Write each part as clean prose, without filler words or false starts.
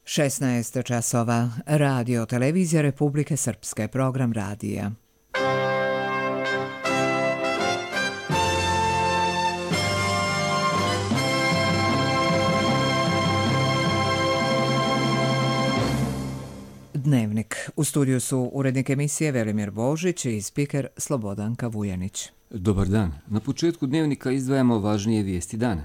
16 časova. Radio Televizija Republike Srpske. Program radija. Dnevnik. U studiju su urednik emisije Velimir Božić i spiker Slobodanka Vujanić. Dobar dan. Na početku dnevnika izdvajamo važnije vijesti dana.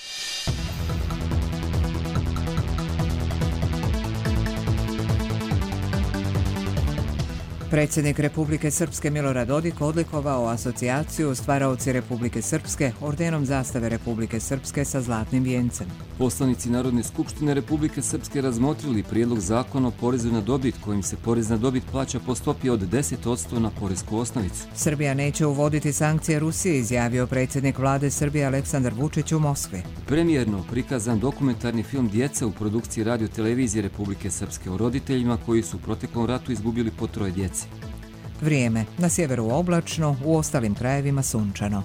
Predsjednik Republike Srpske Milorad Dodik odlikovao asocijaciju Stvaraoci Republike Srpske ordenom zastave Republike Srpske sa zlatnim vijencem. Poslanici Narodne skupštine Republike Srpske razmotrili prijedlog zakona o porezu na dobit kojim se porez na dobit plaća po stopi od 10% na poresku osnovicu. Srbija neće uvoditi sankcije Rusije, izjavio predsjednik vlade Srbije Aleksandar Vučić u Moskvi. Premijerno prikazan dokumentarni film Djeca u produkciji Radio Televizije Republike Srpske o roditeljima koji su u proteklom ratu izgubili po 3 djece. Vrijeme. Na sjeveru oblačno, u ostalim krajevima sunčano.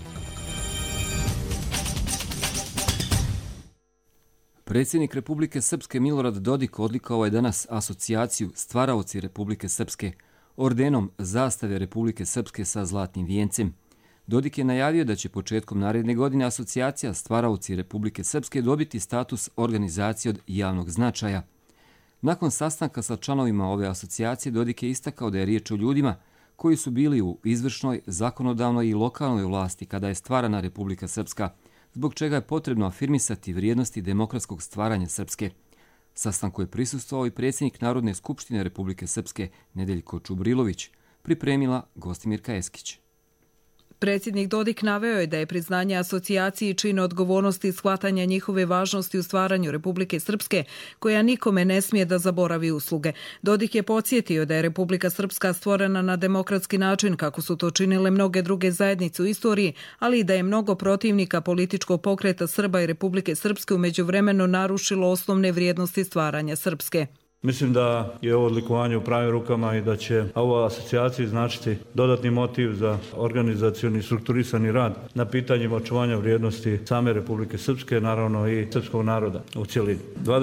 Predsjednik Republike Srpske Milorad Dodik odlikovao je danas asocijaciju Stvaraoci Republike Srpske ordenom zastave Republike Srpske sa zlatnim vijencem. Dodik je najavio da će početkom naredne godine asocijacija Stvaraoci Republike Srpske dobiti status organizacije od javnog značaja. Nakon sastanka sa članovima ove asocijacije, Dodik je istakao da je riječ o ljudima koji su bili u izvršnoj, zakonodavnoj i lokalnoj vlasti kada je stvarana Republika Srpska, zbog čega je potrebno afirmisati vrijednosti demokratskog stvaranja Srpske. Sastanku je prisustvovao i predsjednik Narodne skupštine Republike Srpske Nedeljko Čubrilović, pripremila Gostimirka Eskić. Predsjednik Dodik naveo je da je priznanje asocijaciji čin odgovornosti i shvatanja njihove važnosti u stvaranju Republike Srpske, koja nikome ne smije da zaboravi usluge. Dodik je podsjetio da je Republika Srpska stvorena na demokratski način, kako su to činile mnoge druge zajednice u istoriji, ali i da je mnogo protivnika političkog pokreta Srba i Republike Srpske umeđuvremeno narušilo osnovne vrijednosti stvaranja Srpske. Mislim da je ovo odlikovanje u pravim rukama i da će ovo asocijaciji značiti dodatni motiv za organizacioni i strukturisani rad na pitanjima očuvanja vrijednosti same Republike Srpske, naravno i srpskog naroda u cjelini.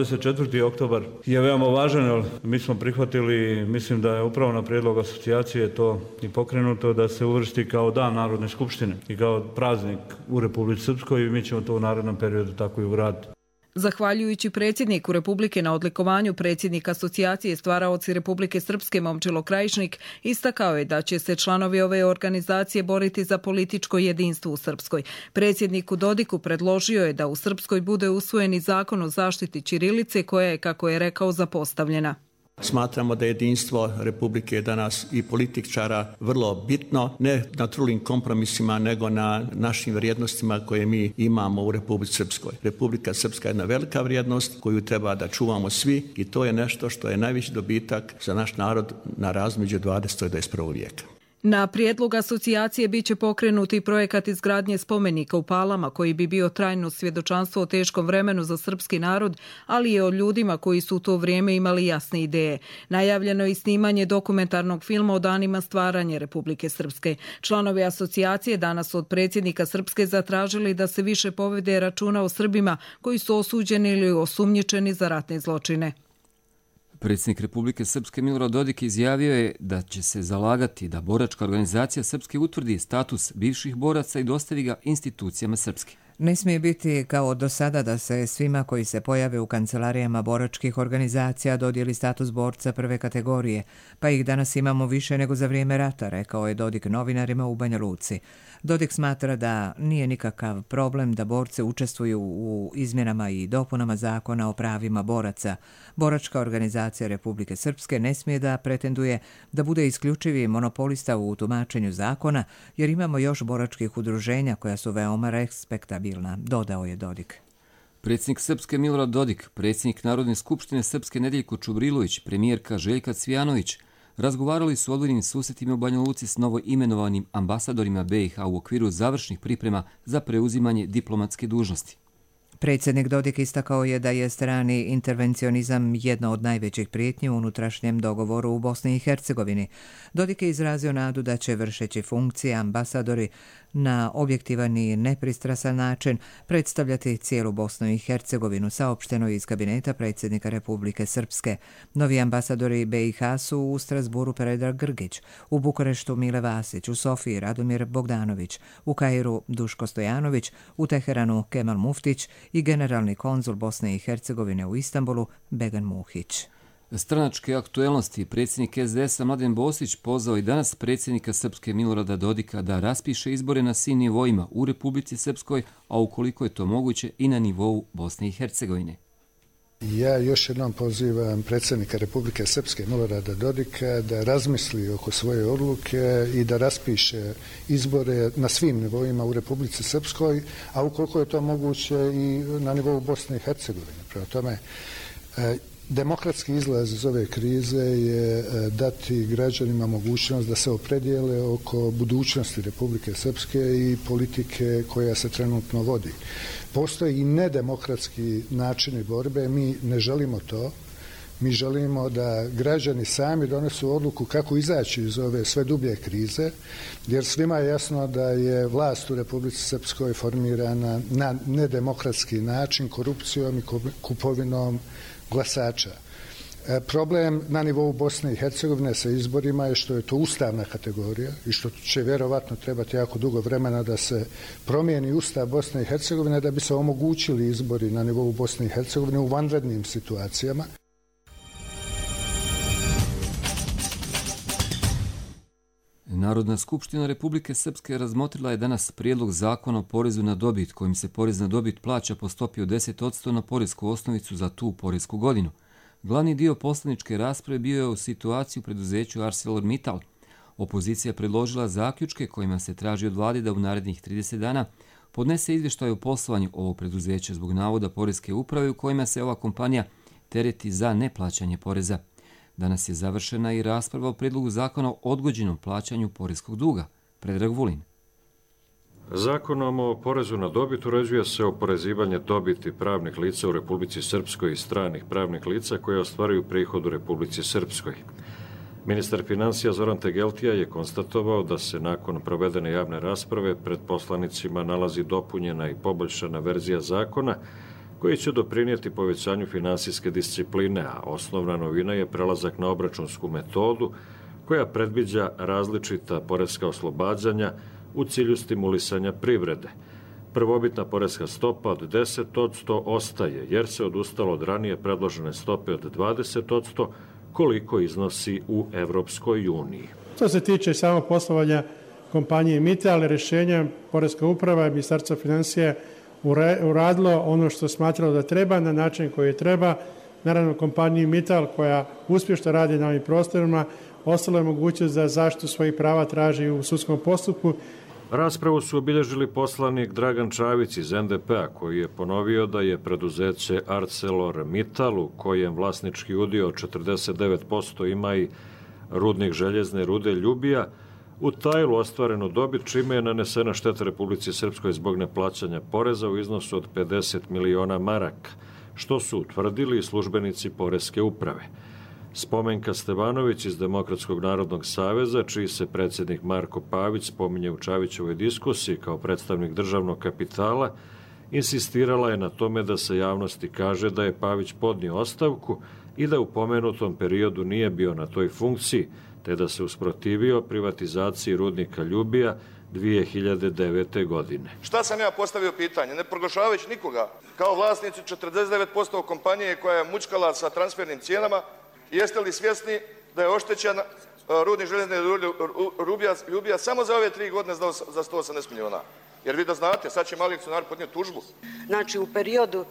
24. oktobar je veoma važan, jer mi smo prihvatili, mislim da je upravo na prijedlog asocijacije to i pokrenuto, da se uvrsti kao dan Narodne skupštine i kao praznik u Republici Srpskoj i mi ćemo to u narednom periodu tako i uraditi. Zahvaljujući predsjedniku Republike na odlikovanju, predsjednik asocijacije Stvaraoci Republike Srpske Momčilo Krajišnik istakao je da će se članovi ove organizacije boriti za političko jedinstvo u Srpskoj. Predsjedniku Dodiku predložio je da u Srpskoj bude usvojeni zakon o zaštiti ćirilice koja je, kako je rekao, zapostavljena. Smatramo da je jedinstvo Republike danas i političara vrlo bitno, ne na trulim kompromisima, nego na našim vrijednostima koje mi imamo u Republici Srpskoj. Republika Srpska je jedna velika vrijednost koju treba da čuvamo svi i to je nešto što je najveći dobitak za naš narod na razmeđu 20. i 21. vijeka. Na prijedlog asocijacije biće pokrenuti projekat izgradnje spomenika u Palama koji bi bio trajno svjedočanstvo o teškom vremenu za srpski narod, ali i o ljudima koji su u to vrijeme imali jasne ideje. Najavljeno je i snimanje dokumentarnog filma o danima stvaranja Republike Srpske. Članovi asocijacije danas od predsjednika Srpske zatražili da se više povede računa o Srbima koji su osuđeni ili osumnjičeni za ratne zločine. Predsjednik Republike Srpske Milorad Dodik izjavio je da će se zalagati da boračka organizacija Srpske utvrdi status bivših boraca i dostavi ga institucijama Srpske. Ne smije biti kao do sada da se svima koji se pojave u kancelarijama boračkih organizacija dodijeli status borca prve kategorije, pa ih danas imamo više nego za vrijeme rata, rekao je Dodik novinarima u Banja Luci. Dodik smatra da nije nikakav problem da borci učestvuju u izmjenama i dopunama zakona o pravima boraca. Boračka organizacija Republike Srpske ne smije da pretenduje da bude isključivi monopolista u tumačenju zakona, jer imamo još boračkih udruženja koja su veoma respektabilna, dodao je Dodik. Predsjednik Srpske Milorad Dodik, predsjednik Narodne skupštine Srpske Nedeljko Čubrilović, premijerka Željka Cvijanović razgovarali su o odvojenim susretima u Banja Luci s novo imenovanim ambasadorima BiH u okviru završnih priprema za preuzimanje diplomatske dužnosti. Predsjednik Dodik istakao je da je strani intervencionizam jedna od najvećih prijetnji u unutrašnjem dogovoru u Bosni i Hercegovini. Dodik je izrazio nadu da će vršeći funkcije ambasadori na objektivan i nepristrasan način predstavljati cijelu Bosnu i Hercegovinu, saopšteno iz kabineta predsjednika Republike Srpske. Novi ambasadori BiH su u Strasburu Predrag Grgić, u Bukureštu Mile Vasić, u Sofiji Radomir Bogdanović, u Kairu Duško Stojanović, u Teheranu Kemal Muftić i generalni konzul Bosne i Hercegovine u Istanbulu Began Muhić. Stranačke aktuelnosti predsjednik SDS-a Mladen Bosić pozvao i danas predsjednika Srpske Milorada Dodika da raspiše izbore na svim nivoima u Republici Srpskoj, a ukoliko je to moguće i na nivou Bosne i Hercegovine. Ja još jednom pozivam predsjednika Republike Srpske Milorada Dodika da razmisli oko svoje odluke i da raspiše izbore na svim nivoima u Republici Srpskoj, a ukoliko je to moguće i na nivou Bosne i Hercegovine. Prema tome, demokratski izlaz iz ove krize je dati građanima mogućnost da se opredijele oko budućnosti Republike Srpske i politike koja se trenutno vodi. Postoje i nedemokratski načini borbe, mi ne želimo to. Mi želimo da građani sami donesu odluku kako izaći iz ove sve dublje krize, jer svima je jasno da je vlast u Republici Srpskoj formirana na nedemokratski način, korupcijom i kupovinom glasača. Problem na nivou Bosne i Hercegovine sa izborima je što je to ustavna kategorija i što će vjerovatno trebati jako dugo vremena da se promijeni ustav Bosne i Hercegovine da bi se omogućili izbori na nivou Bosne i Hercegovine u vanrednim situacijama. Narodna skupština Republike Srpske razmotrila je danas prijedlog zakona o porezu na dobit, kojim se porez na dobit plaća po stopi od 10% na poresku osnovicu za tu poresku godinu. Glavni dio poslaničke rasprave bio je u situaciji u preduzeću ArcelorMittal. Opozicija je predložila zaključke kojima se traži od vlade da u narednih 30 dana podnese izvještaj o poslovanju ovog preduzeća zbog navoda poreske uprave u kojima se ova kompanija tereti za neplaćanje poreza. Danas je završena i rasprava o prijedlogu zakona o odgođenom plaćanju poreskog duga. Predrag Vulin. Zakonom o porezu na dobit uređuje se oporezivanje dobiti pravnih lica u Republici Srpskoj i stranih pravnih lica koje ostvaruju prihod u Republici Srpskoj. Ministar financija Zoran Tegeltija je konstatovao da se nakon provedene javne rasprave pred poslanicima nalazi dopunjena i poboljšana verzija zakona koji će doprinijeti povećanju finansijske discipline, a osnovna novina je prelazak na obračunsku metodu koja predviđa različita poreska oslobađanja u cilju stimulisanja privrede. Prvobitna poreska stopa od 10% ostaje, jer se odustalo od ranije predložene stope od 20%, koliko iznosi u Evropskoj uniji. Što se tiče samo poslovanja kompanije Mittal, rješenja Poreska uprava i Ministarstvo financija uradilo ono što smatralo da treba na način koji treba. Naravno, kompaniji Mittal koja uspješno radi na ovim prostorima, ostalo je mogućnost da zaštitu svojih prava traži u sudskom postupku. Raspravu su obilježili poslanik Dragan Čavić iz NDP-a, koji je ponovio da je preduzeće ArcelorMittal, u kojem vlasnički udio od 49% ima i rudnik željezne rude Ljubija, utajilo ostvarenu dobit, čime je nanesena šteta Republici Srpskoj zbog neplaćanja poreza u iznosu od 50 miliona maraka, što su utvrdili i službenici Poreske uprave. Spomenka Stevanović iz Demokratskog narodnog saveza, čiji se predsjednik Marko Pavić spominje u Čavićevoj diskusiji kao predstavnik državnog kapitala, insistirala je na tome da se javnosti kaže da je Pavić podnio ostavku i da u pomenutom periodu nije bio na toj funkciji, te da se usprotivio privatizaciji rudnika Ljubija 2009. godine. Šta sam ja postavio pitanje? Ne proglašavajući nikoga kao vlasnici 49% kompanije koja je mučkala sa transfernim cijenama, jeste li svjesni da je oštećen rudnik željezne Ljubija samo za ove 3 godine za 180 miliona? Jer vi da znate, sad će mali akcionar podnijeti tužbu. Znači, u periodu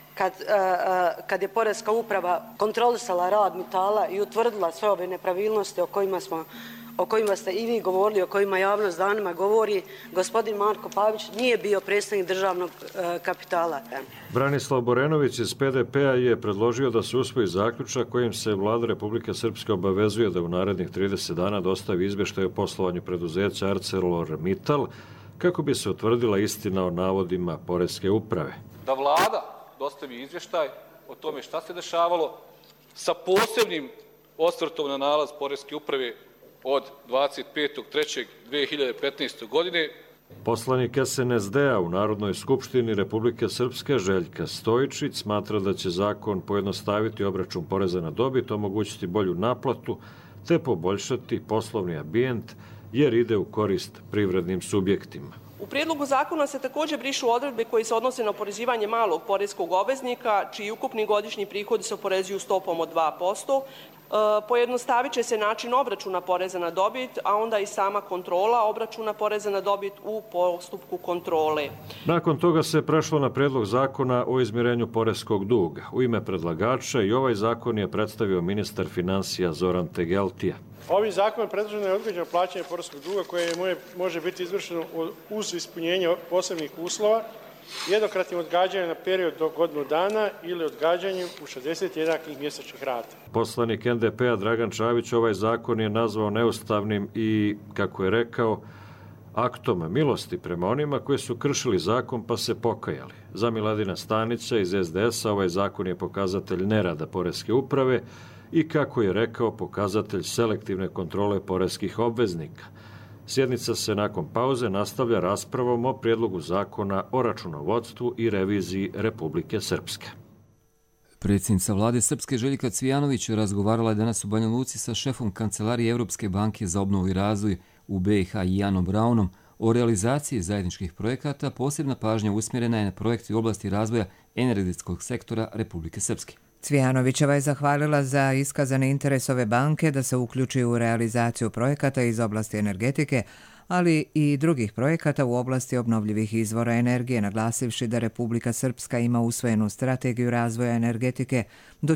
kad je Poreska uprava kontrolisala rad Mittala i utvrdila sve ove nepravilnosti o kojima ste i vi govorili, o kojima javnost danima govori, gospodin Marko Pavić nije bio predstavnik državnog kapitala. Branislav Borenović iz PDP-a je predložio da se usvoji zaključak kojim se Vlada Republike Srpske obavezuje da u narednih 30 dana dostavi izvještaj o poslovanju preduzeća ArcelorMittal kako bi se utvrdila istina o navodima Poreske uprave. Da Vlada dostavi izvještaj o tome šta se dešavalo sa posebnim osvrtom na nalaz Poreske uprave od 25.3.2015. godine Poslanik SNSD-a u Narodnoj skupštini Republike Srpske Željka Stojičić smatra da će zakon pojednostaviti obračun poreza na dobit, omogućiti bolju naplatu te poboljšati poslovni ambijent jer ide u korist privrednim subjektima. U prijedlogu zakona se također brišu odredbe koje se odnose na oporezivanje malog poreskog obveznika, čiji ukupni godišnji prihodi se oporezuju stopom od 2%. Pojednostavit će se način obračuna poreza na dobit, a onda i sama kontrola obračuna poreza na dobit u postupku kontrole. Nakon toga se prešlo na prijedlog zakona o izmirenju poreskog duga. U ime predlagača i ovaj zakon je predstavio ministar financija Zoran Tegeltija. Ovim zakonom predloženo je odgađano plaćanje poreskog duga koje može biti izvršeno uz ispunjenje posebnih uslova, jednokratnim odgađanjem na period do godinu dana ili odgađanjem u 60 jednakih mjesečnih rata. Poslanik NDP-a Dragan Čavić ovaj zakon je nazvao neustavnim i, kako je rekao, aktom milosti prema onima koji su kršili zakon pa se pokajali. Za Miladina Stanića iz SDS-a ovaj zakon je pokazatelj nerada poreske uprave i, kako je rekao, pokazatelj selektivne kontrole poreskih obveznika. Sjednica se nakon pauze nastavlja raspravom o prijedlogu zakona o računovodstvu i reviziji Republike Srpske. Predsjednica vlade Srpske Željka Cvijanović razgovarala je danas u Banja Luci sa šefom Kancelarije Europske banke za obnovu i razvoj u BiH Janom Braunom o realizaciji zajedničkih projekata. Posebna pažnja usmjerena je na projekte u oblasti razvoja energetskog sektora Republike Srpske. Cvijanovićeva je zahvalila za iskazane interes ove banke da se uključi u realizaciju projekata iz oblasti energetike, ali i drugih projekata u oblasti obnovljivih izvora energije, naglasivši da Republika Srpska ima usvojenu strategiju razvoja energetike do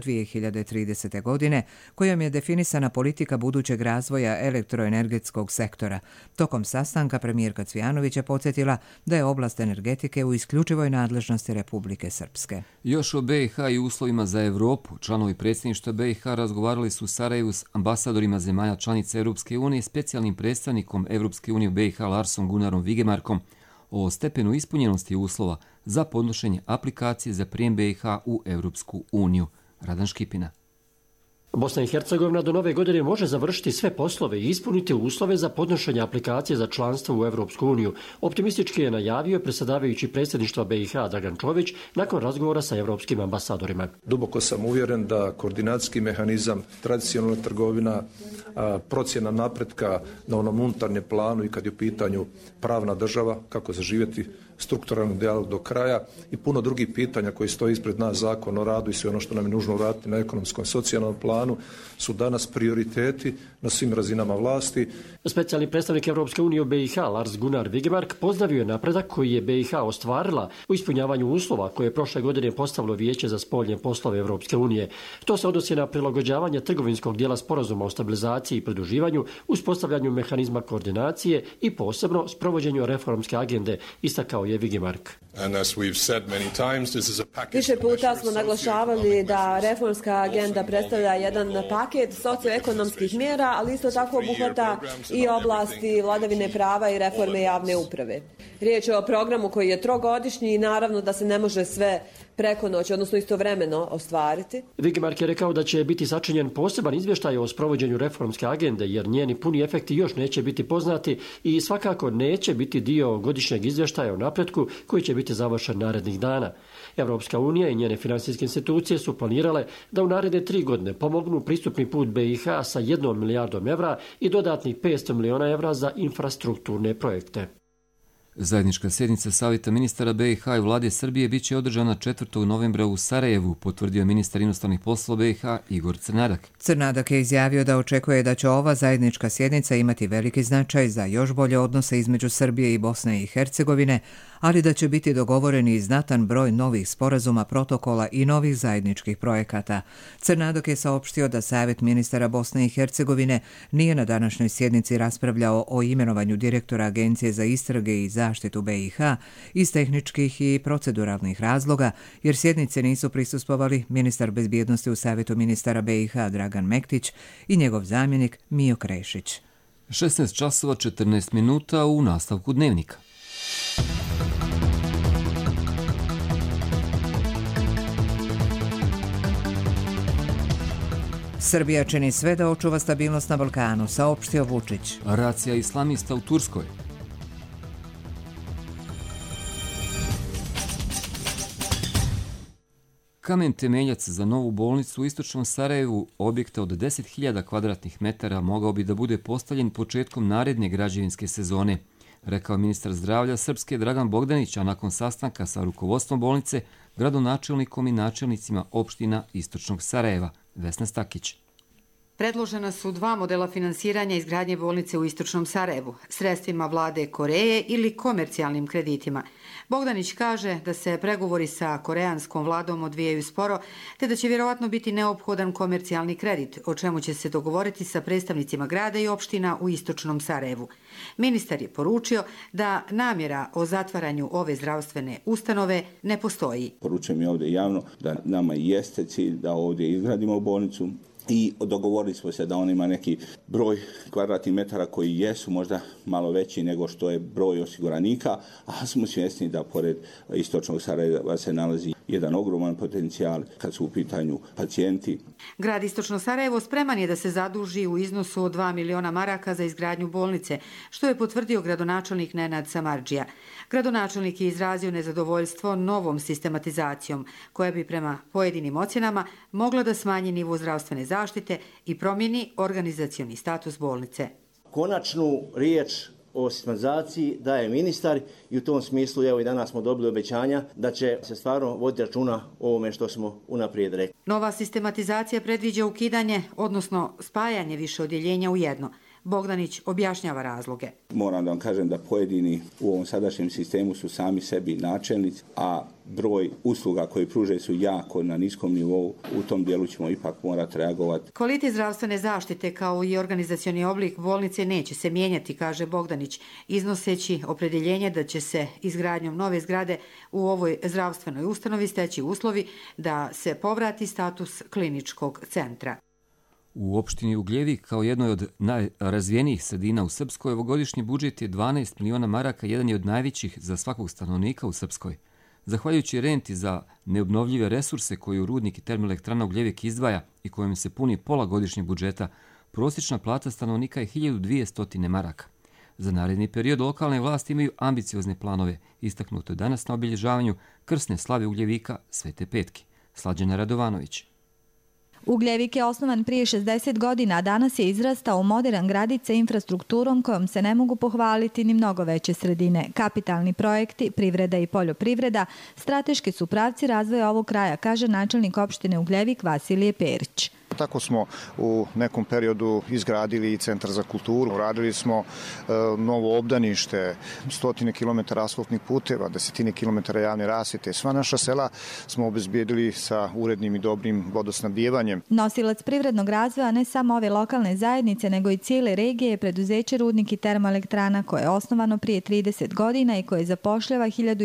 2030. godine, kojom je definisana politika budućeg razvoja elektroenergetskog sektora. Tokom sastanka premijerka Cvijanović je podsjetila da je oblast energetike u isključivoj nadležnosti Republike Srpske. Još o BiH i uslovima za Evropu, članovi predsjedništva BiH razgovarali su u Sarajevu s ambasadorima zemalja članica Europske unije i specijalnim predstavnikom Europske unije u BiH Larsom Gunarom Vigemarkom o stepenu ispunjenosti uslova za podnošenje aplikacije za prijem BiH u Europsku uniju. Radan Škipina. Bosna i Hercegovina do nove godine može završiti sve poslove i ispuniti uslove za podnošenje aplikacije za članstvo u Europsku uniju. Optimistički je najavio predsjedavajući predsjedništva BiH Dragan Čović nakon razgovora sa europskim ambasadorima. Duboko sam uvjeren da koordinacijski mehanizam, tradicionalna trgovina, procjena napretka na onom unutarnjem planu i kad je u pitanju pravna država, kako zaživjeti strukturalni dijalog do kraja i puno drugih pitanja koji stoji ispred nas, zakon o radu i sve ono što nam je nužno uraditi na ekonomskom i socijalnom planu su danas prioriteti na svim razinama vlasti. Specijalni predstavnik Europske unije u BiH Lars Gunnar Vigemark pozdravio je napredak koji je BiH ostvarila u ispunjavanju uslova koje je prošle godine postavilo Vijeće za spoljne poslove Europske unije. To se odnosi na prilagođavanje trgovinskog dijela sporazuma o stabilizaciji i pridruživanju, uspostavljanju mehanizma koordinacije i posebno sprovođenju reformske agende, istakao je Vigemark. Više puta smo naglašavali da reformska agenda predstavlja jedan paket socioekonomskih mjera, ali isto tako obuhvata i oblasti vladavine prava i reforme javne uprave. Riječ je o programu koji je trogodišnji i naravno da se ne može sve preko noći, odnosno istovremeno ostvariti. Vigemark je rekao da će biti sačinjen poseban izvještaj o sprovođenju reformske agende, jer njeni puni efekti još neće biti poznati i svakako neće biti dio godišnjeg izvještaja o napretku koji će biti završen narednih dana. Europska unija i njene financijske institucije su planirale da u naredne 3 godine pomognu pristupni put BiH sa 1 milijardom evra i dodatnih 500 miliona evra za infrastrukturne projekte. Zajednička sjednica Savjeta ministara BiH i vlade Srbije biće održana 4. novembra u Sarajevu, potvrdio ministar inostranih poslova BiH Igor Crnadak. Crnadak je izjavio da očekuje da će ova zajednička sjednica imati veliki značaj za još bolje odnose između Srbije i Bosne i Hercegovine, ali da će biti dogovoreni i znatan broj novih sporazuma, protokola i novih zajedničkih projekata. Crnadak je saopštio da Savjet ministara Bosne i Hercegovine nije na današnjoj sjednici raspravljao o imenovanju direktora Agencije za istrage i zaštitu BiH iz tehničkih i proceduralnih razloga, jer sjednice nisu prisustvovali ministar bezbjednosti u Savjetu ministara BiH Dragan Mektić i njegov zamjenik Mijo Krešić. 16 časova 14 minuta u nastavku dnevnika. Srbija čini sve da očuva stabilnost na Balkanu, saopštio Vučić. Racija islamista u Turskoj. Kamen temeljac za novu bolnicu u istočnom Sarajevu, objekta od 10.000 kvadratnih metara, mogao bi da bude postavljen početkom naredne građevinske sezone, rekao ministar zdravlja Srpske Dragan Bogdanić, a nakon sastanka sa rukovodstvom bolnice, gradonačelnikom i načelnicima opština istočnog Sarajeva. Vesna Stakić. Predložena su dva modela finansiranja izgradnje bolnice u istočnom Sarajevu, sredstvima vlade Koreje ili komercijalnim kreditima. Bogdanić kaže da se pregovori sa koreanskom vladom odvijaju sporo, te da će vjerovatno biti neophodan komercijalni kredit, o čemu će se dogovoriti sa predstavnicima grada i opština u istočnom Sarajevu. Ministar je poručio da namjera o zatvaranju ove zdravstvene ustanove ne postoji. Poručujem i ovdje javno da nama jeste cilj da ovdje izgradimo bolnicu, i dogovorili smo se da on ima neki broj kvadratnih metara koji jesu možda malo veći nego što je broj osiguranika, a smo svjesni da pored istočnog Sarajeva se nalazi jedan ogroman potencijal kad su u pitanju pacijenti. Grad Istočno Sarajevo spreman je da se zaduži u iznosu od 2 miliona maraka za izgradnju bolnice, što je potvrdio gradonačelnik Nenad Samardžija. Gradonačelnik je izrazio nezadovoljstvo novom sistematizacijom, koja bi prema pojedinim ocjenama mogla da smanji nivo zdravstvene zaštite i promijeni organizacioni status bolnice. Konačnu riječ o sistematizaciji daje ministar i u tom smislu evo i danas smo dobili obećanja da će se stvarno voditi računa o ovome što smo unaprijed rekli. Nova sistematizacija predviđa ukidanje, odnosno spajanje više odjeljenja u jedno. Bogdanić objašnjava razloge. Moram da vam kažem da pojedini u ovom sadašnjem sistemu su sami sebi načelnici, a broj usluga koje pružaju su jako na niskom nivou. U tom dijelu ćemo ipak morati reagovati. Kvalitet zdravstvene zaštite kao i organizacioni oblik bolnice neće se mijenjati, kaže Bogdanić, iznoseći opredjeljenje da će se izgradnjom nove zgrade u ovoj zdravstvenoj ustanovi steći uslovi da se povrati status kliničkog centra. U opštini Ugljevik, kao jednoj od najrazvijenijih sredina u Srpskoj, ovogodišnji budžet je 12 miliona maraka, jedan je od najvećih za svakog stanovnika u Srpskoj. Zahvaljujući renti za neobnovljive resurse koju rudnik i termoelektrana Ugljevik izdvaja i kojim se puni pola godišnjeg budžeta, prosječna plata stanovnika je 1200 maraka. Za naredni period lokalne vlasti imaju ambiciozne planove, istaknuto je danas na obilježavanju krsne slave Ugljevika Svete Petke. Slađana Radovanović. Ugljevik je osnovan prije 60 godina, a danas je izrastao u modern gradić sa infrastrukturom kojom se ne mogu pohvaliti ni mnogo veće sredine. Kapitalni projekti, privreda i poljoprivreda, strateški su pravci razvoja ovog kraja, kaže načelnik opštine Ugljevik Vasilije Perić. Tako smo u nekom periodu izgradili i centar za kulturu, uradili smo novo obdanište, 100 km asfaltnih puteva, 10 km javne rasvjete. Sva naša sela smo obezbijedili sa urednim i dobrim vodosnabdijevanjem. Nosilac privrednog razvoja ne samo ove lokalne zajednice, nego i cijele regije je preduzeće Rudnik i termoelektrana koje je osnovano prije 30 godina i koje zapošljava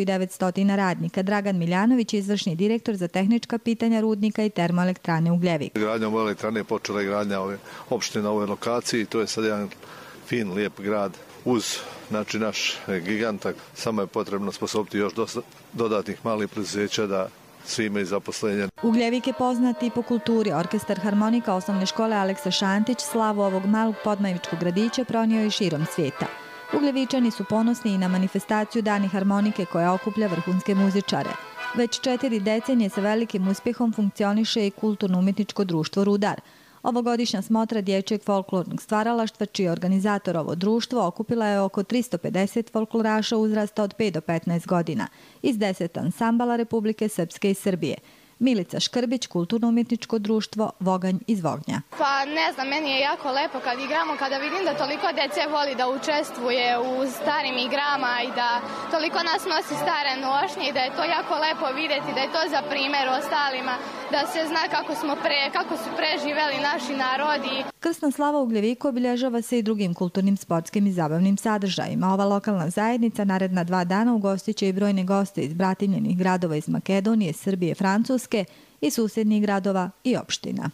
1900 radnika. Dragan Miljanović, izvršni direktor za tehnička pitanja Rudnika i termoelektrane Ugljevik. Ove elektrane je počela i gradnja ove opštine na ovoj lokaciji. To je sad jedan fin, lijep grad uz naš gigantak. Samo je potrebno sposobiti još dodatnih malih preduzeća da svi imaju zaposlenje. Ugljevik je poznat i po kulturi. Orkestar harmonika osnovne škole Aleksa Šantić slavu ovog malog podmajičkog gradića pronio i širom svijeta. Ugljevičani su ponosni i na manifestaciju Dani harmonike koja okuplja vrhunske muzičare. Već 4 decenije sa velikim uspjehom funkcioniše i kulturno-umjetničko društvo Rudar. Ovogodišnja smotra dječjeg folklornog stvaralaštva, čiji je organizator ovo društvo, okupila je oko 350 folkloraša uzrasta od 5 do 15 godina iz 10 ansambala Republike Srpske i Srbije. Milica Škrbić, kulturno-umjetničko društvo Voganj iz Vognja. Pa ne znam, meni je jako lepo kad igramo, kada vidim da toliko djece voli da učestvuje u starim igrama i da toliko nas nosi stare nošnje i da je to jako lepo vidjeti, da je to za primjer ostalima, da se zna kako su preživeli naši narodi. Krsna slava Ugljeviku obilježava se i drugim kulturnim, sportskim i zabavnim sadržajima. Ova lokalna zajednica naredna 2 dana ugostit će i brojne goste iz bratimljenih gradova iz Makedonije, Srbije, Francuske i susjednih gradova i opština.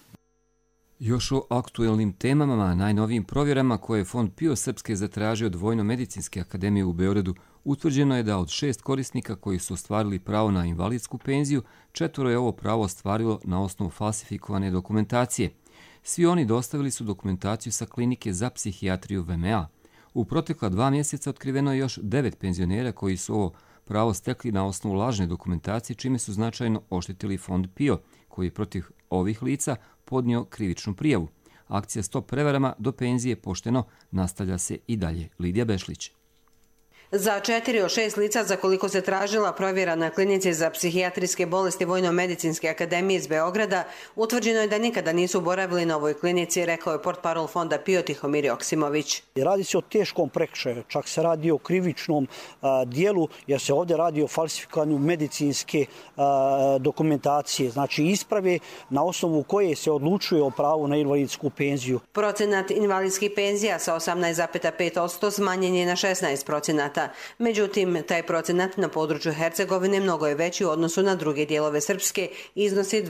Još o aktuelnim temama, najnovijim provjerama koje je Fond PIO Srpske zatražio od Vojno-medicinske akademije u Beogradu, utvrđeno je da od 6 korisnika koji su ostvarili pravo na invalidsku penziju, 4 je ovo pravo ostvarilo na osnovu falsifikovane dokumentacije. Svi oni dostavili su dokumentaciju sa klinike za psihijatriju VMA. U protekla 2 mjeseca otkriveno je još 9 penzionera koji su ovo pravo stekli na osnovu lažne dokumentacije, čime su značajno oštetili fond PIO, koji je protiv ovih lica podnio krivičnu prijavu. Akcija Stop prevarama do penzije pošteno nastavlja se i dalje. Lidija Bešlić. Za 4 od 6 lica za koliko se tražila provjera na klinici za psihijatrijske bolesti Vojno-medicinske akademije iz Beograda, utvrđeno je da nikada nisu boravili na ovoj klinici, rekao je portparol fonda PIO Tihomir Joksimović. Radi se o teškom prekršaju, čak se radi o krivičnom dijelu, jer se ovdje radi o falsifikanju medicinske dokumentacije, znači isprave na osnovu koje se odlučuje o pravu na invalidsku penziju. Procenat invalidskih penzija sa 18,5% smanjen je na 16%. Međutim, taj procenat na području Hercegovine mnogo je veći u odnosu na druge dijelove Srpske, iznosi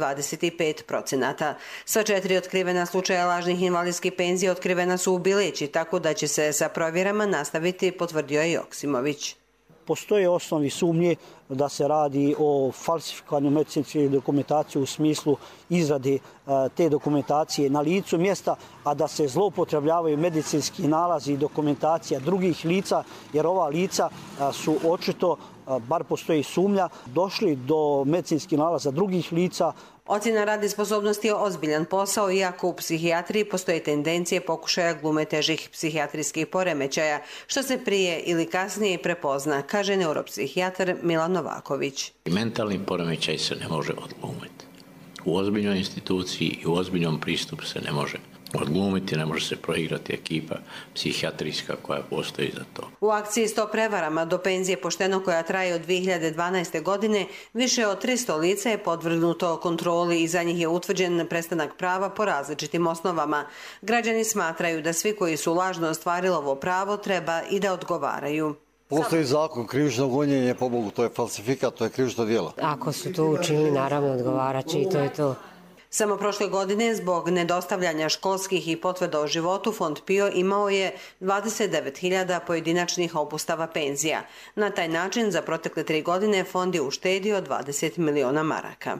25%. Sva 4 otkrivena slučaja lažnih invalidskih penzija otkrivena su u Bileći, tako da će se sa provjerama nastaviti, potvrdio je Joksimović. Postoje osnovi sumnje da se radi o falsifikanju medicinske dokumentacije u smislu izrade te dokumentacije na licu mjesta, a da se zloupotrebljavaju medicinski nalazi i dokumentacija drugih lica, jer ova lica su očito, bar postoji sumnja, došli do medicinskih nalaza drugih lica. Ocjena radne sposobnosti je ozbiljan posao, iako u psihijatriji postoje tendencije pokušaja glume težih psihijatrijskih poremećaja, što se prije ili kasnije prepozna, kaže neuropsihijatar Milan Novaković. Mentalni poremećaj se ne može odglumiti. U ozbiljnoj instituciji i u ozbiljnom pristupu se ne može odglumiti, ne može se proigrati ekipa psihijatrijska koja postoji za to. U akciji Stop prevarama do penzije pošteno, koja traje od 2012. godine, više od 300 lica je podvrgnuto kontroli i za njih je utvrđen prestanak prava po različitim osnovama. Građani smatraju da svi koji su lažno ostvarili ovo pravo treba i da odgovaraju. Postoji zakon, krivično gonjenje, pobogu, to je falsifikat, to je krivično djelo. Ako su to učinili, naravno odgovarat će i to je to. Samo prošle godine, zbog nedostavljanja školskih i potvrda o životu, fond PIO imao je 29.000 pojedinačnih obustava penzija. Na taj način, za protekle 3 godine, fond je uštedio 20 miliona maraka.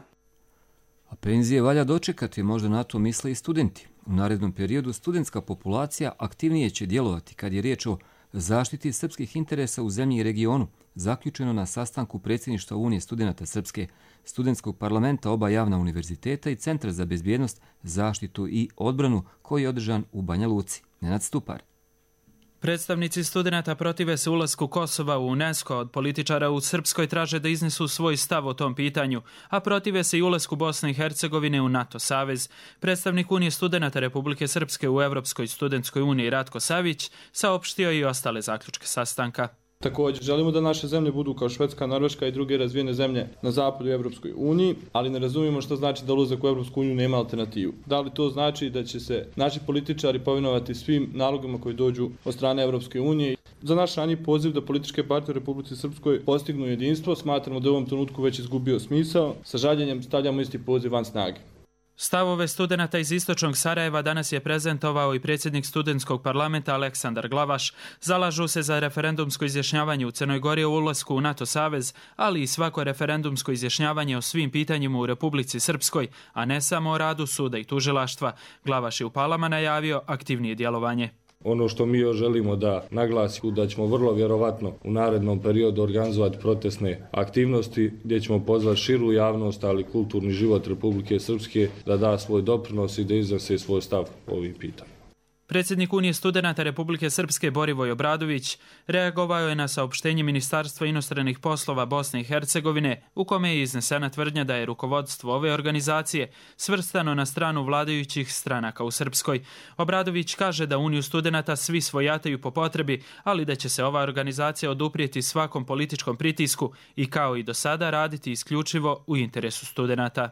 A penzije valja dočekati, možda na to misle i studenti. U narednom periodu studentska populacija aktivnije će djelovati kad je riječ o zaštiti srpskih interesa u zemlji i regionu, zaključeno na sastanku predsjedništva Unije studenata Srpske, studentskog parlamenta, oba javna univerziteta i Centra za bezbjednost, zaštitu i odbranu, koji je održan u Banja Luci. Nenad Stupar. Predstavnici studenata protive se ulasku Kosova u UNESCO, od političara u Srpskoj traže da iznesu svoj stav o tom pitanju, a protive se i ulasku Bosne i Hercegovine u NATO savez. Predstavnik Unije studenata Republike Srpske u Evropskoj studentskoj uniji Ratko Savić saopštio i ostale zaključke sastanka. Također, želimo da naše zemlje budu kao Švedska, Norveška i druge razvijene zemlje na zapadu u Evropskoj uniji, ali ne razumijemo što znači da ulazak u Evropsku uniju nema alternativu. Da li to znači da će se naši političari povinovati svim nalogama koji dođu od strane Evropske unije? Za naš raniji poziv da političke partije u Republici Srpskoj postignu jedinstvo, smatramo da u ovom trenutku već izgubio smisao. Sa žaljenjem stavljamo isti poziv van snage. Stavove studenata iz istočnog Sarajeva danas je prezentovao i predsjednik studentskog parlamenta Aleksandar Glavaš. Zalažu se za referendumsko izjašnjavanje u Crnoj Gori o ulasku u NATO savez, ali i svako referendumsko izjašnjavanje o svim pitanjima u Republici Srpskoj, a ne samo o radu suda i tužilaštva. Glavaš je u Palama najavio aktivnije djelovanje. Ono što mi još želimo da naglasimo da ćemo vrlo vjerovatno u narednom periodu organizovati protestne aktivnosti gdje ćemo pozvati širu javnost, ali kulturni život Republike Srpske da da svoj doprinos i da iznese svoj stav o ovim pitanjima. Predsjednik Unije studenata Republike Srpske Borivoj Obradović reagovao je na saopštenje Ministarstva inostranih poslova Bosne i Hercegovine, u kome je iznesena tvrdnja da je rukovodstvo ove organizacije svrstano na stranu vladajućih stranaka u Srpskoj. Obradović kaže da Uniju studenata svi svojataju po potrebi, ali da će se ova organizacija oduprijeti svakom političkom pritisku i kao i do sada raditi isključivo u interesu studenata.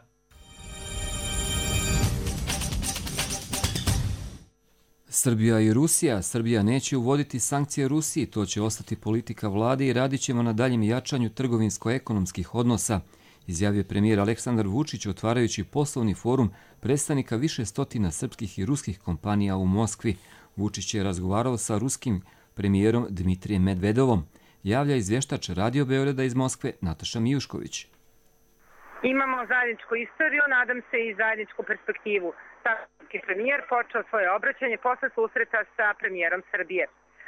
Srbija i Rusija. Srbija neće uvoditi sankcije Rusiji, to će ostati politika vlade i radit ćemo na daljem jačanju trgovinsko-ekonomskih odnosa, izjavio premijer Aleksandar Vučić otvarajući poslovni forum predstavnika više stotina srpskih i ruskih kompanija u Moskvi. Vučić je razgovarao sa ruskim premijerom Dmitrijem Medvedovom. Javlja izvještač Radio Beograda iz Moskve Nataša Mijušković. Imamo zajedničku istoriju, nadam se i zajedničku perspektivu. Srpski premijer počeo svoje obraćanje posle susreta sa premijerom Srbije.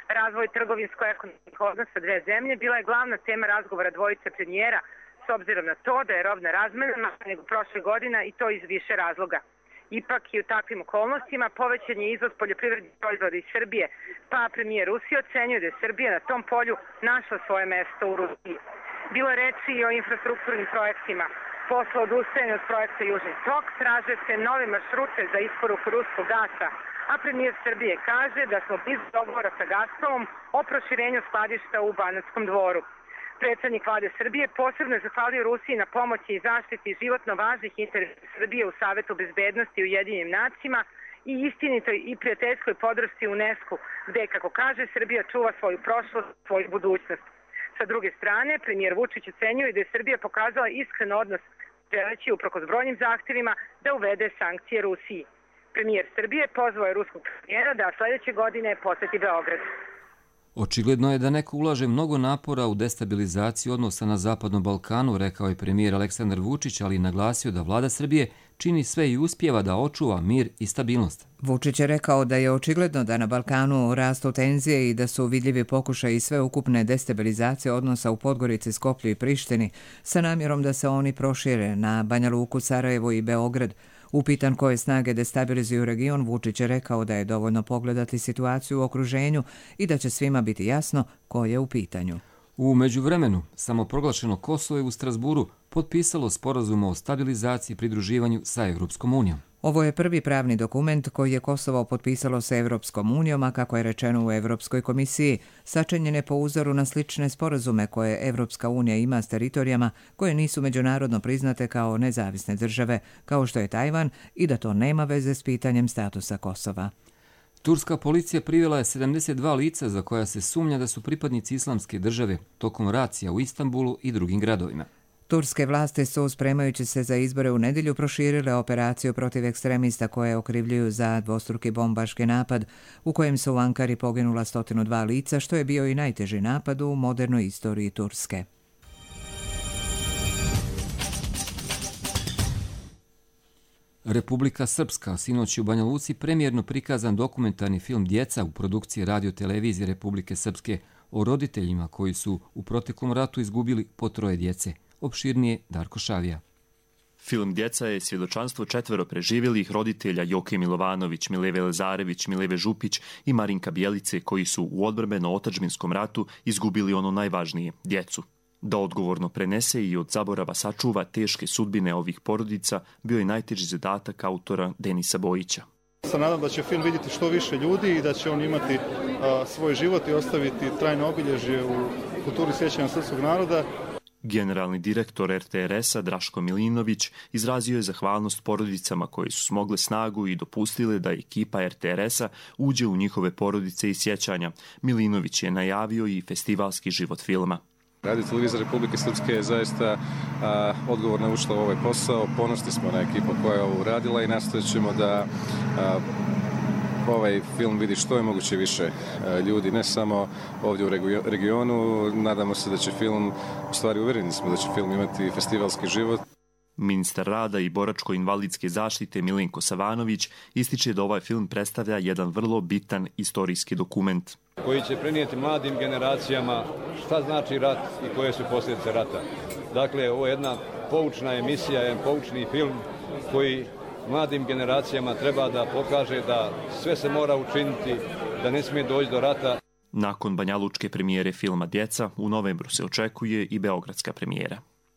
razvoj trgovinsko-ekonomskih odnosa dve zemlje bila je glavna tema razgovora dvojice premijera, s obzirom na to da je robna razmena manja nego prošle godine i to iz više razloga. Ipak i u takvim okolnostima povećan je izvoz poljoprivrednih proizvoda iz Srbije, pa premijer Rusije ocenjuje da je Srbija na tom polju našla svoje mesto u Rusiji. Bilo je reči i o infrastrukturnim projektima. Posle odustajanja od projekta Južni tok traže se nove maršrute za isporuku ruskog gasa, a premijer Srbije kaže da smo blizu dogovora sa Gazpromom o proširenju skladišta u Banatskom dvoru. Predsjednik vlade Srbije posebno je zahvalio Rusiji na pomoći i zaštiti životno važnih interesa Srbije u Savetu bezbednosti u Ujedinjenim nacijama i istinitoj i prijateljskoj podršci UNESCO, gde, kako kaže, Srbija čuva svoju prošlost, svoju budućnost. Sa druge strane, premijer Vučić ocenjuje da je Srbija pokazala iskren odnos, želeći uprkos brojnim zahtjevima da uvede sankcije Rusiji. Premijer Srbije pozvao je ruskog premijera da sljedeće godine poseti Beograd. Očigledno je da neko ulaže mnogo napora u destabilizaciju odnosa na Zapadnom Balkanu, rekao je premijer Aleksandar Vučić, ali naglasio da vlada Srbije čini sve i uspijeva da očuva mir i stabilnost. Vučić je rekao da je očigledno da na Balkanu rastu tenzije i da su vidljivi pokušaji sveukupne destabilizacije odnosa u Podgorici, Skoplju i Prištini sa namjerom da se oni prošire na Banja Luku, Sarajevo i Beograd. Upitan koje snage destabilizuju region, Vučić je rekao da je dovoljno pogledati situaciju u okruženju i da će svima biti jasno ko je u pitanju. U međuvremenu, samoproglašeno Kosovo je u Strasburu potpisalo sporazum o stabilizaciji i pridruživanju sa Evropskom unijom. Ovo je prvi pravni dokument koji je Kosovo potpisalo sa Evropskom unijom, a kako je rečeno u Evropskoj komisiji, sačinjen je po uzoru na slične sporazume koje Evropska unija ima s teritorijama koje nisu međunarodno priznate kao nezavisne države, kao što je Tajvan, i da to nema veze s pitanjem statusa Kosova. Turska policija privela je 72 lica za koja se sumnja da su pripadnici islamske države tokom racija u Istanbulu i drugim gradovima. Turske vlasti su, spremajući se za izbore u nedjelju, proširile operaciju protiv ekstremista koje okrivljuju za dvostruki bombaški napad, u kojem su u Ankari poginula 102 lica, što je bio i najteži napad u modernoj istoriji Turske. Republika Srpska, sinoć u Banja Luci premijerno prikazan dokumentarni film Djeca u produkciji Radio-televizije Republike Srpske o roditeljima koji su u proteklom ratu izgubili po 3 djece. Opširnije Darko Šavija. Film Djeca je svjedočanstvo 4 preživjelih roditelja Joke Milovanović, Mileve Lazarević, Mileve Župić i Marinka Bjelice koji su u odbrambeno-otadžbinskom ratu izgubili ono najvažnije, djecu. Da odgovorno prenese i od zaborava sačuva teške sudbine ovih porodica bio je najteži zadatak autora Denisa Bojića. Se nadam da će film vidjeti što više ljudi i da će on imati svoj život i ostaviti trajno obilježje u kulturi sjećanja srpskog naroda. Generalni direktor RTRS-a Draško Milinović izrazio je zahvalnost porodicama koje su smogle snagu i dopustile da ekipa RTRS-a uđe u njihove porodice i sjećanja. Milinović je najavio i festivalski život filma. Radio-televizija Republike Srpske je zaista odgovorno ušla u ovaj posao. Ponosni smo na ekipu koja je ovo uradila i nastojat ćemo da ovaj film vidi što je moguće više ljudi, ne samo ovdje u regionu. Nadamo se da će film, u stvari uvjereni smo da će film imati festivalski život. Ministar rada i boračko-invalidske zaštite Milenko Savanović ističe da ovaj film predstavlja jedan vrlo bitan istorijski dokument. Koji će prenijeti mladim generacijama šta znači rat i koje su posljedice rata. Dakle, ovo je jedna poučna emisija, jedan poučni film koji mladim generacijama treba da pokaže da sve se mora učiniti, da ne smije doći do rata. Nakon banjalučke premijere filma Djeca, u novembru se očekuje i beogradska premijera.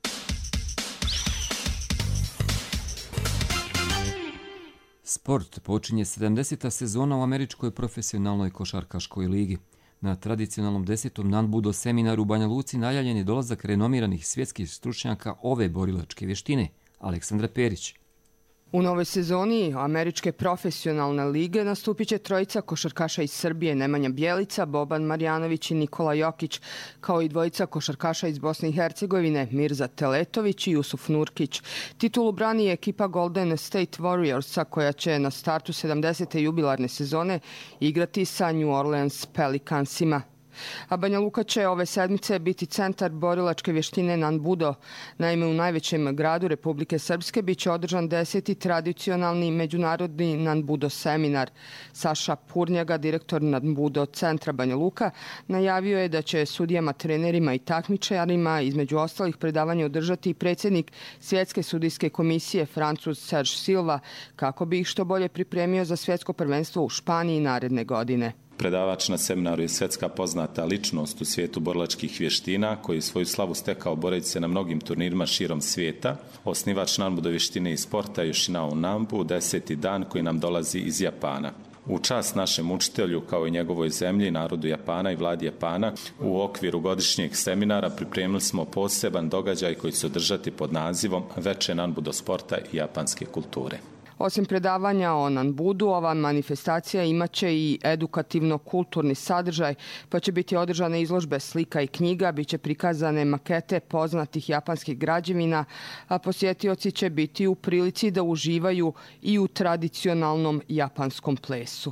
Sport počinje 70. sezona u američkoj profesionalnoj košarkaškoj ligi. Na tradicionalnom 10. Nanbudo seminaru u Banja Luci najavljen je dolazak renomiranih svjetskih stručnjaka ove borilačke vještine, Aleksandra Perić. U novoj sezoni američke profesionalne lige nastupit će trojica košarkaša iz Srbije, Nemanja Bjelica, Boban Marjanović i Nikola Jokić, kao i dvojica košarkaša iz Bosne i Hercegovine, Mirza Teletović i Jusuf Nurkić. Titulu brani ekipa Golden State Warriorsa, koja će na startu 70. jubilarne sezone igrati sa New Orleans Pelicansima. A Banja Luka će ove sedmice biti centar borilačke vještine Nanbudo. Naime, u najvećem gradu Republike Srpske biće održan 10. tradicionalni međunarodni Nanbudo seminar. Saša Purnjaga, direktor Nanbudo centra Banja Luka, najavio je da će sudijama, trenerima i takmičarima između ostalih predavanja održati i predsjednik Svjetske sudijske komisije Francuz Serge Silva, kako bi ih što bolje pripremio za svjetsko prvenstvo u Španiji naredne godine. Predavač na seminaru je svjetska poznata ličnost u svijetu borilačkih vještina, koji je svoju slavu stekao boreći se na mnogim turnirima širom svijeta. Osnivač Nanbudo vještine i sporta Yoshinao Nambu, 10. dan koji nam dolazi iz Japana. U čast našem učitelju, kao i njegovoj zemlji, narodu Japana i vladi Japana, u okviru godišnjeg seminara pripremili smo poseban događaj koji će se održati pod nazivom Veče Nanbudo sporta i japanske kulture. Osim predavanja o Nanbudu, ova manifestacija imaće i edukativno-kulturni sadržaj, pa će biti održane izložbe slika i knjiga, bit će prikazane makete poznatih japanskih građevina, a posjetioci će biti u prilici da uživaju i u tradicionalnom japanskom plesu.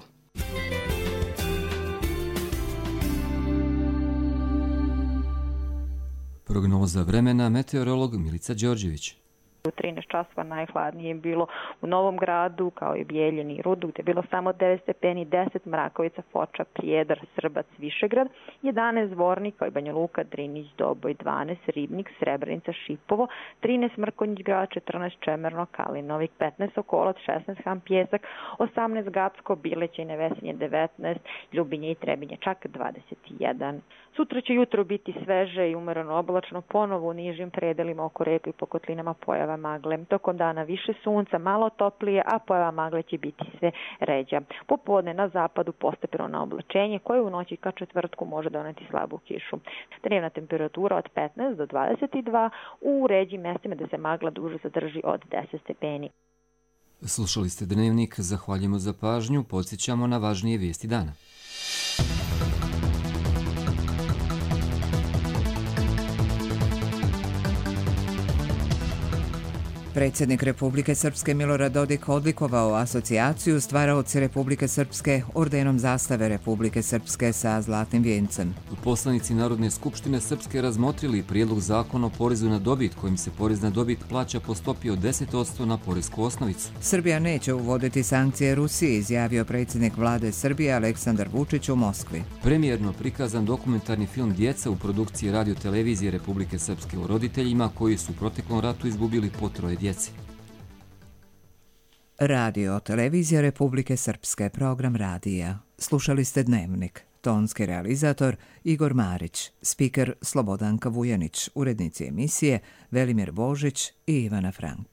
Prognoza vremena, meteorolog Milica Đorđević. U 13 časova najhladnije je bilo u Novom Gradu, kao i Bijeljini i Rudu, gdje je bilo samo 9 stepeni, 10 Mrakovica, Foča, Prijedar, Srbac, Višegrad, 11 Zvornik, kao i Banja Luka, Drinić, Doboj, 12 Ribnik, Srebrenica, Šipovo, 13 Mrkonjić Grad, 14 Čemerno, Kalinovik, 15 Okolac, 16 Ham Pjesak, 18 Gacko, Bileće i Nevesinje, 19, Ljubinje i Trebinje, čak 21. Sutra će jutro biti sveže i umereno oblačno, ponovo u nižim predelima oko reka i po kotlinama pojava magle. Tokom dana više sunca, malo toplije, a pojava magle će biti sve ređa. Popodne na zapadu postepeno na oblačenje, koje u noći ka četvrtku može doneti slabu kišu. Dnevna temperatura od 15 do 22, u ređim mjestima da se magla duže zadrži od 10 stepeni. Slušali ste Dnevnik, zahvaljujemo za pažnju, podsjećamo na važnije vijesti dana. Predsjednik Republike Srpske Milorad Dodik odlikovao asocijaciju Stvaraoci Republike Srpske ordenom zastave Republike Srpske sa zlatnim vijencem. Poslanici Narodne skupštine Srpske razmotrili prijedlog zakona o porezu na dobit, kojim se porez na dobit plaća po stopi od 10% na poresku osnovicu. Srbija neće uvoditi sankcije Rusiji, izjavio predsjednik vlade Srbije Aleksandar Vučić u Moskvi. Premijerno prikazan dokumentarni film Djeca u produkciji Radio-televizije Republike Srpske o roditeljima koji su u proteklom ratu izgubili po 3 djece. Radio televizija Republike Srpske, program radija. Slušali ste Dnevnik. Tonski realizator Igor Marić, spiker Slobodanka Vujanić, urednici emisije Velimir Božić i Ivana Frank.